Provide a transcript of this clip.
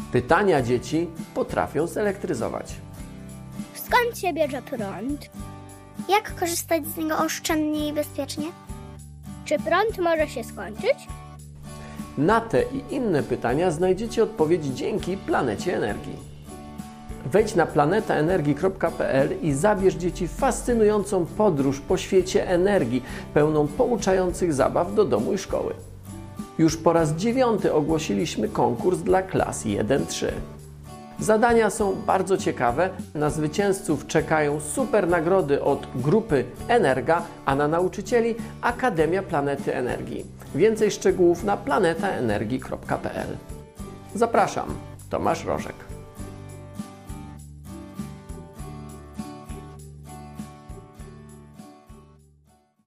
Pytania dzieci potrafią zelektryzować. Skąd się bierze prąd? Jak korzystać z niego oszczędnie i bezpiecznie? Czy prąd może się skończyć? Na te i inne pytania znajdziecie odpowiedź dzięki Planecie Energii. Wejdź na planetaenergii.pl i zabierz dzieci w fascynującą podróż po świecie energii, pełną pouczających zabaw do domu i szkoły. Już po raz 9 ogłosiliśmy konkurs dla klas 1-3. Zadania są bardzo ciekawe, na zwycięzców czekają super nagrody od grupy Energa, a na nauczycieli Akademia Planety Energii. Więcej szczegółów na planetaenergii.pl. Zapraszam, Tomasz Rożek.